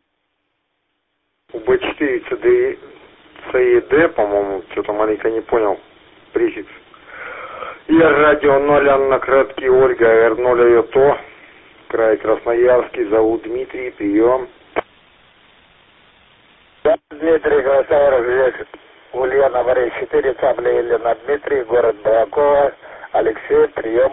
Убы 4, ЦВД, по-моему, что-то маленько не понял, префикс. И радио 0, Анна Краткий, Ольга, Р0, ЮТО. Край Красноярский, зовут Дмитрий, прием. Да, Дмитрий Красноярский, здесь Ульяна, Борис 4, Цапля Елена, Дмитрий, город Балакова, Алексей, прием.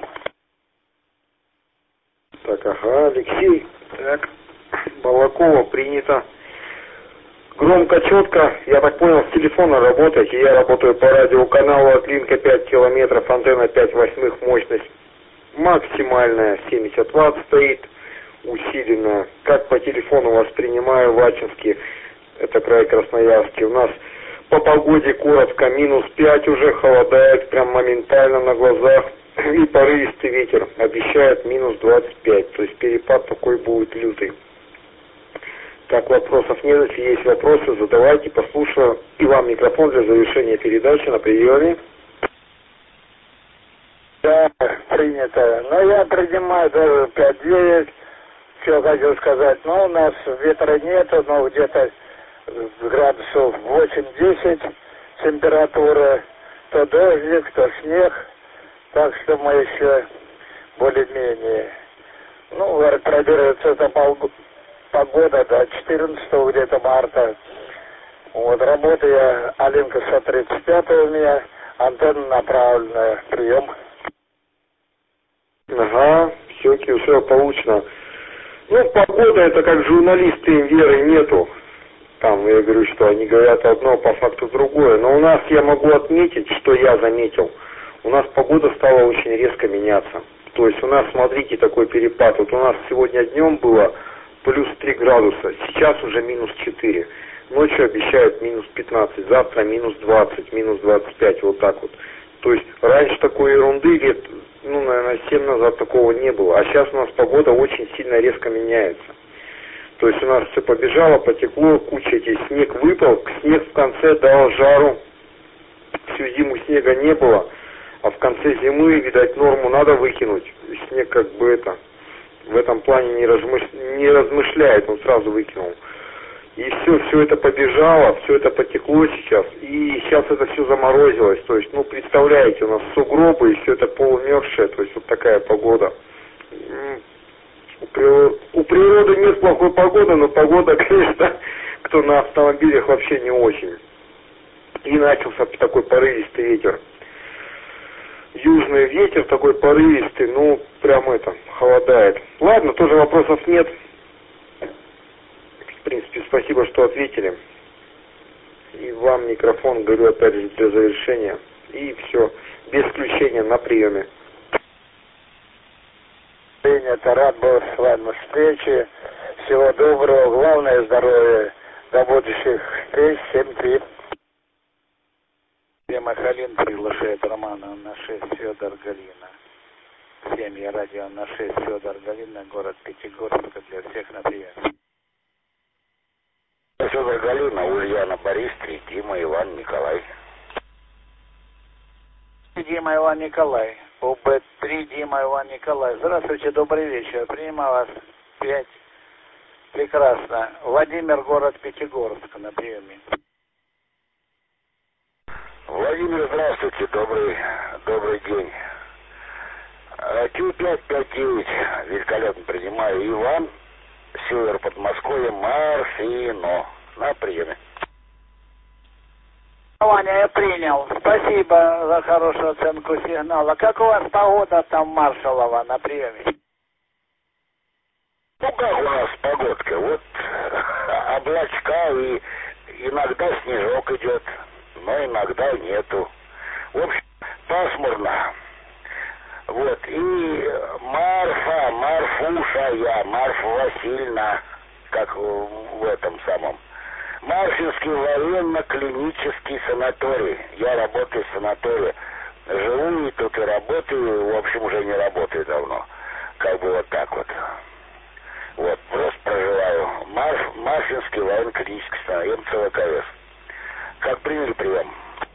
Так, ага, Алексей, так, Балакова, принято. Громко, четко, я так понял, с телефона работаете, я работаю по радиоканалу от Линка 5 километров, антенна 5/8 мощность. Максимальная 70 Вт стоит, усиленная. Как по телефону воспринимаю в Ачинске, это край Красноярский. У нас по погоде коротко, -5 уже, холодает прям моментально на глазах. И порывистый ветер обещает -25, то есть перепад такой будет лютый. Так, вопросов нет, если есть вопросы, задавайте, послушаю. И вам микрофон для завершения передачи на приеме. Да, принято. Но я принимаю даже 5-9, что хочу сказать. Но у нас ветра нету, но где-то градусов 8-10 температура, то дождик, то снег, так что мы еще более-менее. Ну, говорит, продержится эта погода до 14 где-то марта. Вот, работаю, Алинка 135 у меня, антенна направленная, прием. Ага, все получено. Ну, погода, это как журналисты, им веры нету. Там, я говорю, что они говорят одно, по факту другое. Но у нас, я могу отметить, что я заметил, у нас погода стала очень резко меняться. То есть у нас, смотрите, такой перепад. Вот у нас сегодня днем было плюс 3 градуса, сейчас уже минус 4. Ночью обещают минус 15, завтра минус 20, минус 25, вот так вот. То есть раньше такой ерунды лет, наверное, 7 назад такого не было. А сейчас у нас погода очень сильно резко меняется. То есть у нас все побежало, потекло, куча этих снег выпал, снег в конце дал жару. Всю зиму снега не было, а в конце зимы, видать, норму надо выкинуть. Снег как бы это, в этом плане не размышляет, он сразу выкинул. И все это побежало, все это потекло сейчас, и сейчас это все заморозилось. То есть, представляете, у нас сугробы, и все это полумерзшее, то есть вот такая погода. У природы нет плохой погоды, но погода, конечно, кто на автомобилях, вообще не очень. И начался такой порывистый ветер. Южный ветер такой порывистый, прям холодает. Ладно, тоже вопросов нет. В принципе, спасибо, что ответили. И вам микрофон, говорю опять же, для завершения. И все, без включения, на приеме. Это рад был с вами встречи. Всего доброго, главное здоровья. До будущих встреч, 7-3. Тема Халин приглашает Романа на 6 Федор Галина. Семья радио на 6 Федор Галина, город Пятигорск, для всех на прием. Федор Галина, Ульяна, Борис, 3, Дима, Иван, Николай. Дима, Иван, Николай. УБ-3, Дима, Иван, Николай. Здравствуйте, добрый вечер. Принимаю вас 5. Прекрасно. Владимир, город Пятигорск, на приеме. Владимир, здравствуйте, добрый день. Q559, великолепно принимаю. Иван, север Подмосковья, Марфино, на приеме. Ваня, я принял. Спасибо за хорошую оценку сигнала. Как у вас погода там, Маршалова, на приеме? Как у нас погодка? Вот облачка, и иногда снежок идет, но иногда нету. В общем, пасмурно. Вот, и Марфа Васильевна, как в этом самом. Марфинский военно-клинический санаторий. Я работаю в санатории. Живу и тут и работаю, в общем, уже не работаю давно. Как бы вот так вот. Вот, просто проживаю. Марфинский военно-клинический санаторий, МЦВКС. Как приняли прием?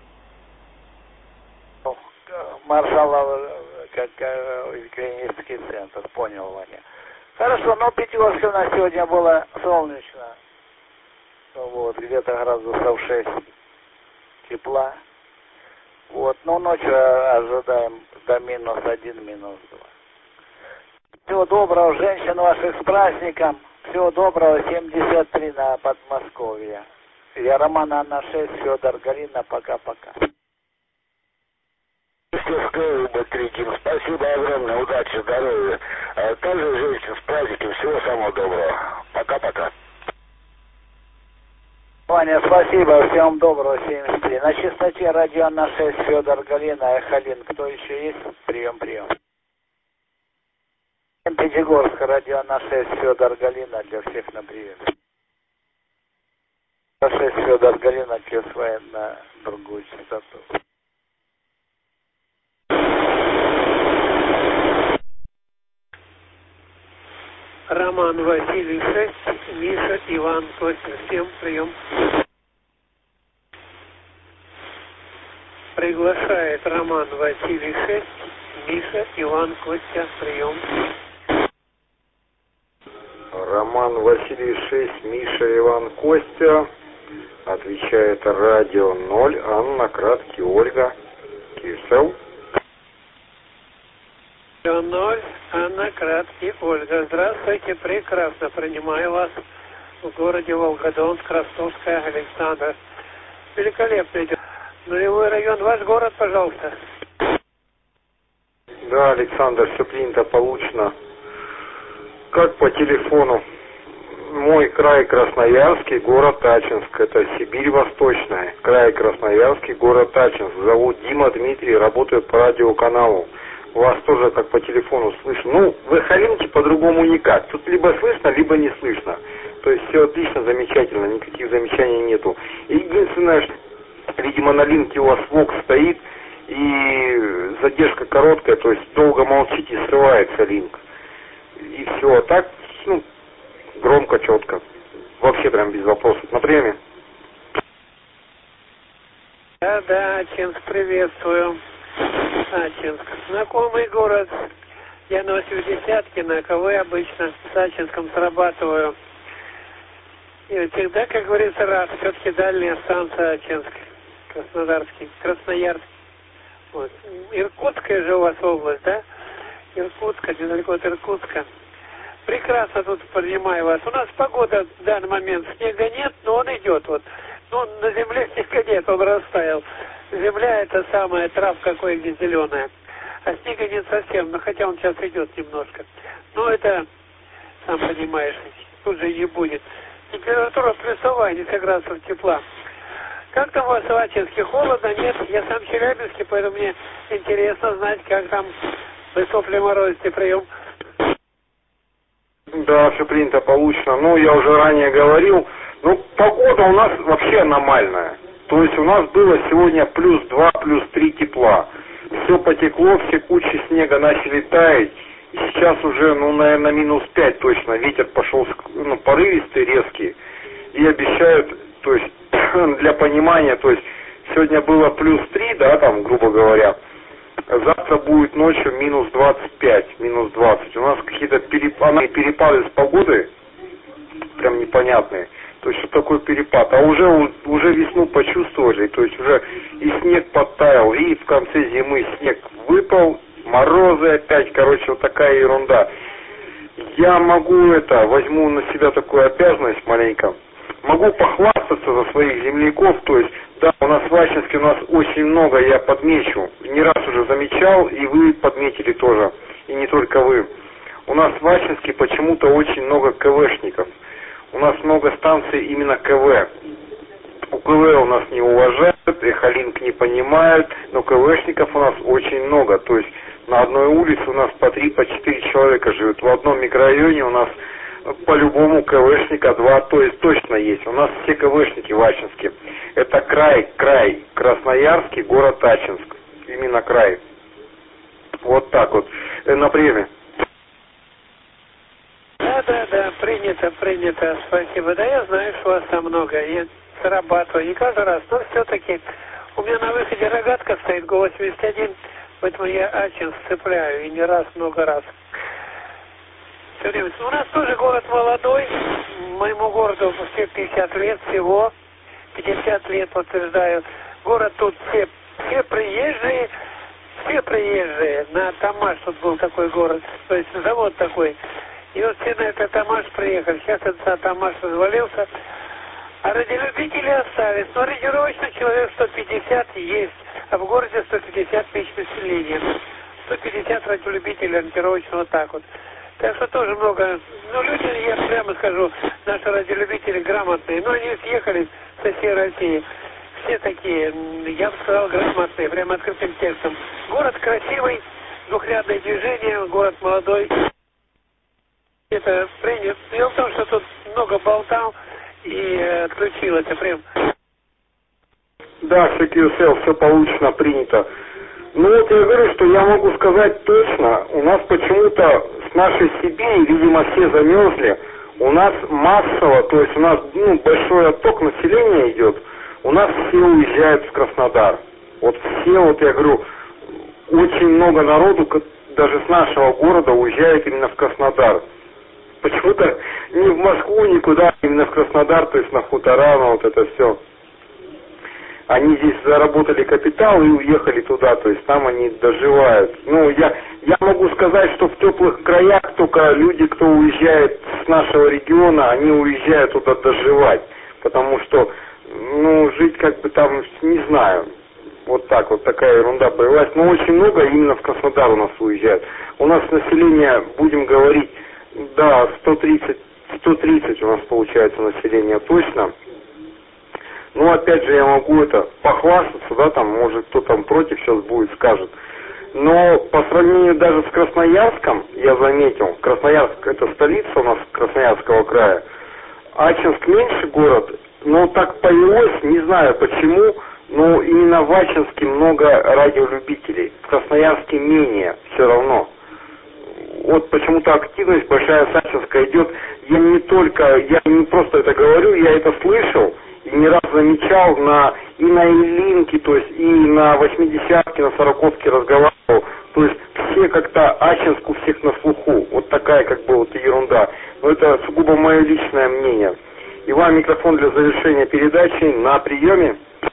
Маршалов, как клинический центр, понял, Ваня. Хорошо, но Пятигорске у нас сегодня было солнечно. Вот, где-то градусов 6 тепла. Вот, но ночью ожидаем до -1, -2. Всего доброго, женщин ваших с праздником. Всего доброго, 73 на Подмосковье. Я Роман, Анна 6, Федор Галина, пока-пока. Спасибо огромное, удачи, здоровья. Также женщин с праздником, всего самого доброго. Пока-пока. Ваня, спасибо, всем доброго, 73. На частоте радио на 6 Федор Галина, Эхалин. Кто еще есть? Прием. Пятигорск, радио на 6 Федор Галина, для всех на прием. На 6 Федор Галина, КСВ на другую частоту. Роман Василий 6, Миша Иван Костя. Всем прием. Приглашает Роман Василий 6, Миша Иван Костя. Прием. Роман Василий 6, Миша Иван Костя. Отвечает радио 0, Анна, краткий, Ольга. Кирсел. Радио 0, Анна, краткий, Ольга. Здравствуйте, прекрасно принимаю вас в городе Волгодонск, Ростовская, Александр. Великолепно идет. Нулевой район, ваш город, пожалуйста. Да, Александр, все принято, получено. Как по телефону? Мой край Красноярский, город Ачинск. Это Сибирь Восточная. Край Красноярский, город Ачинск. Зовут Дима Дмитрий, работаю по радиоканалу. Вас тоже как по телефону слышно. Ну, в Эхолинке по-другому никак. Тут либо слышно, либо не слышно. То есть все отлично, замечательно, никаких замечаний нету. Единственное, что, видимо, на линке у вас ВОК стоит, и задержка короткая, то есть долго молчите, и срывается линк. И все, а так, ну, громко, четко. Вообще прям без вопросов. На приеме? Да, Ачинск, приветствую. Ачинск. Знакомый город. Я носил десятки, на КВ обычно с Ачинском срабатываю. И всегда, как говорится, рад. Все-таки дальняя станция Ачинск. Краснодарский. Красноярск. Вот. Иркутская же у вас область, да? Иркутска, недалеко от Иркутска. Прекрасно тут принимаю вас. У нас погода в данный момент, снега нет, но он идет. Вот. Ну, на земле снега нет, он растаял. Земля это самая, травка кое-где зеленая. А снега нет совсем, но хотя он сейчас идет немножко. Но это, сам понимаешь, тут же не будет. Температура плюсовая, 10 градусов тепла. Как там у вас в Ачинске? Холодно? Нет? Я сам в Челябинске, поэтому мне интересно знать, как там вы сопли морозите, прием. Да, все принято, получено. Ну, я уже ранее говорил, ну, погода у нас вообще аномальная. То есть у нас было сегодня +2, +3 тепла. Все потекло, все кучи снега начали таять. И сейчас уже, ну, наверное, -5 точно. Ветер пошел, ну, порывистый, резкий. И обещают, то есть, для понимания, то есть, сегодня было +3, да, там, грубо говоря. Завтра будет ночью -25, -20. У нас какие-то перепады с погодой, прям непонятные. То есть, что такое перепад? А уже весну почувствовали, то есть, уже и снег подтаял, и в конце зимы снег выпал, морозы опять, короче, вот такая ерунда. Я могу возьму на себя такую обязанность маленько. Могу похвастаться за своих земляков, то есть, да, у нас в Ачинске у нас очень много, я подмечу, не раз уже замечал, и вы подметили тоже, и не только вы. У нас в Ачинске почему-то очень много КВшников. У нас много станций именно КВ. У КВ у нас не уважают, Эхолинк не понимают, но КВшников у нас очень много. То есть на одной улице у нас по 3, по 4 человека живут. В одном микрорайоне у нас по-любому КВшника 2, то есть точно есть. У нас все КВшники в Ачинске. Это край, Красноярский, город Ачинск. Именно край. Вот так вот. На приеме. Да, принято, спасибо. Да, я знаю, что у вас там много. Я срабатываю не каждый раз, но все-таки у меня на выходе рогатка стоит ГО-81, поэтому я Ачинск цепляю, и не раз, много раз. Все время. У нас тоже город молодой, моему городу все 50 лет всего, 50 лет подтверждаю. Город тут все приезжие, на Тамаш тут был такой город, то есть завод такой. И вот все на этот Тамаш приехали. Сейчас этот Тамаш развалился. А радиолюбители остались. Но ориентировочно человек 150 есть. А в городе 150 тысяч населения. 150 радиолюбителей ориентировочно вот так вот. Так что тоже много. Ну, люди, я прямо скажу, наши радиолюбители грамотные. Но они съехали со всей России. Все такие, я бы сказал, грамотные, прямо открытым текстом. Город красивый, двухрядное движение, город молодой. Это принято. Дело в том, что тут много болтал и отключил это прям. Да, все получено, принято. Ну вот я говорю, что я могу сказать точно, у нас почему-то с нашей Сибири, видимо, все замерзли, у нас массово, то есть у нас большой отток населения идет, у нас все уезжают в Краснодар. Вот все, вот я говорю, очень много народу, даже с нашего города уезжает именно в Краснодар. почему-то не в Москву, никуда, именно в Краснодар, то есть на хутора, на вот это все. Они здесь заработали капитал и уехали туда, то есть там они доживают. Ну, я могу сказать, что в теплых краях только люди, кто уезжает с нашего региона, они уезжают туда доживать. Потому что, ну, жить как бы там, не знаю, вот так вот такая ерунда появилась. Но очень много именно в Краснодар у нас уезжают. У нас население, будем говорить, да, 130 у нас получается население точно. Ну, опять же, я могу это похвастаться, да, там, может, кто там против сейчас будет, скажет. Но по сравнению даже с Красноярском, я заметил, Красноярск это столица у нас Красноярского края, Ачинск меньше город, но так повелось, не знаю почему, но именно в Ачинске много радиолюбителей, в Красноярске менее, все равно. Вот почему-то активность большая с Ачинска идет, я не просто это говорю, я это слышал, и не раз замечал и на Илинке, то есть и на 80-ке, на 40-ке разговаривал. То есть все как-то Ачинск у всех на слуху. Вот такая как бы вот ерунда. Но это сугубо мое личное мнение. И вам микрофон для завершения передачи на приеме.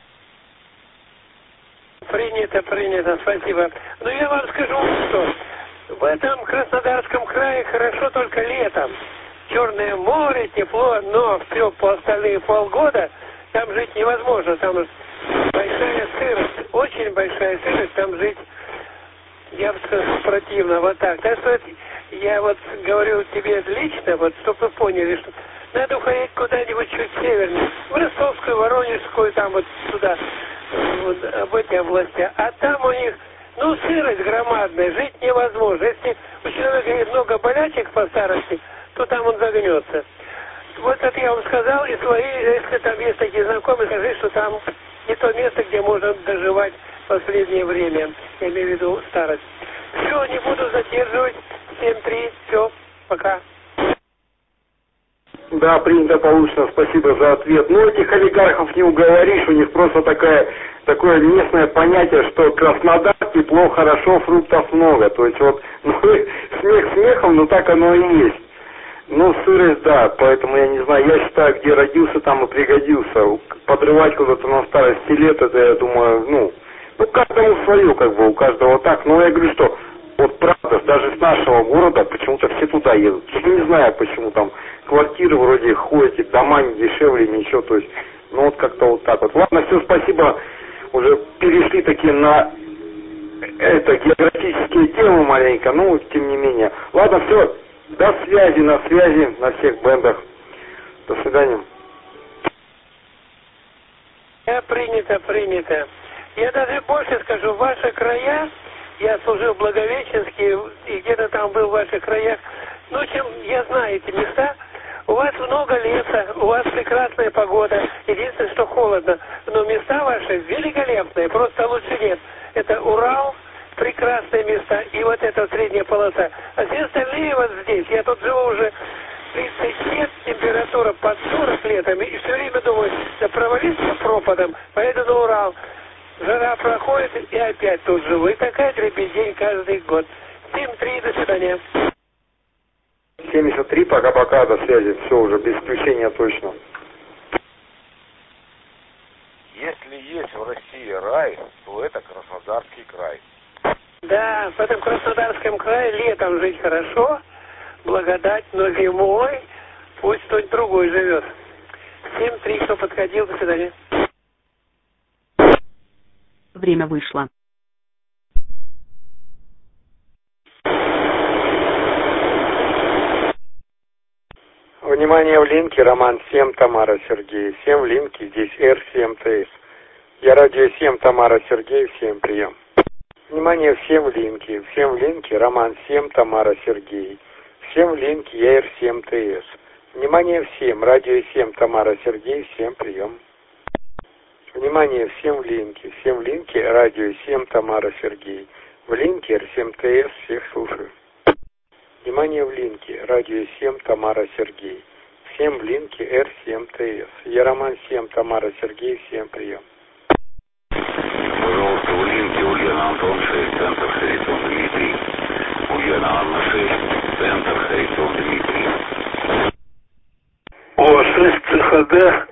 Принято, спасибо. Но я вам скажу, что в этом Краснодарском крае хорошо только летом. Черное море, тепло, но все по остальные полгода там жить невозможно. Там большая сырость, очень большая сырость, там жить, я бы сказал, противно, вот так. Так что я вот говорю тебе лично, вот чтобы вы поняли, что надо уходить куда-нибудь чуть севернее, в Ростовскую, Воронежскую, там вот сюда, вот, об эти области. А там у них, ну, сырость громадная, жить невозможно. Если у человека есть много болячек по старости, то там он загнется. Вот это я вам сказал, и свои, если там есть такие знакомые, скажи, что там не то место, где можно доживать в последнее время. Я имею в виду старость. Все, не буду задерживать. 7-3, все, пока. Да, принято, получено, спасибо за ответ. Но этих олигархов не уговоришь, у них просто такое местное понятие, что Краснодар, тепло, хорошо, фруктов много. То есть вот, ну, смех смехом, но так оно и есть. Ну, сырость, да, поэтому я не знаю, я считаю, где родился, там и пригодился. Подрывать куда-то на старости лет, это, я думаю, ну, каждому свое, как бы, у каждого так. Но я говорю, что, вот правда, даже с нашего города почему-то все туда едут. Я не знаю, почему там квартиры вроде ходят, и дома не дешевле, ничего, то есть, ну, вот как-то вот так вот. Ладно, все, спасибо, уже перешли такие на географические темы маленько, ну, тем не менее. Ладно, все. До связи, на всех бендах. До свидания. Принято. Я даже больше скажу, в ваши края, я служил в Благовещенске, и где-то там был в ваших краях, ну, чем я знаю эти места, у вас много леса, у вас прекрасная погода, единственное, что холодно, но места ваши великолепные, просто лучше нет. Это Урал, прекрасные места, и вот эта средняя полоса. А все остальные вот здесь, я тут живу уже 30 лет, температура под 40 летом, и все время думаю, да провались по пропадам, поеду на Урал. Жара проходит, и опять тут живу. И такая дребедень каждый год. 7-3, до свидания. 73, пока-пока, до связи. Все уже, без исключения точно. Если есть в России рай, то это Краснодарский край. Да, в этом Краснодарском крае летом жить хорошо, благодать, но зимой пусть кто-нибудь другой живет. 7-3, кто подходил, до свидания. Время вышло. Внимание, в линке Роман 7, Тамара, Сергей. 7 в линке, здесь R7ТС. Я радио 7, Тамара, Сергей, всем прием. Внимание, всем в линке Роман 7, Тамара, Сергей. Всем в линке, я R7ТС. Внимание всем, радио 7, Тамара, Сергей, всем прием. Внимание, всем в линке, радио 7, Тамара, Сергей. В линке R7ТС, всех слушаю. Внимание, в линке, радио 7, Тамара, Сергей. Всем в линке R7ТС. Я Роман 7, Тамара, Сергей, всем прием. Пожалуйста, в линке Ульяна Антон 6, центр Харитон Дмитрий. Ульяна Анна 6, центр Харитон Дмитрий. Да.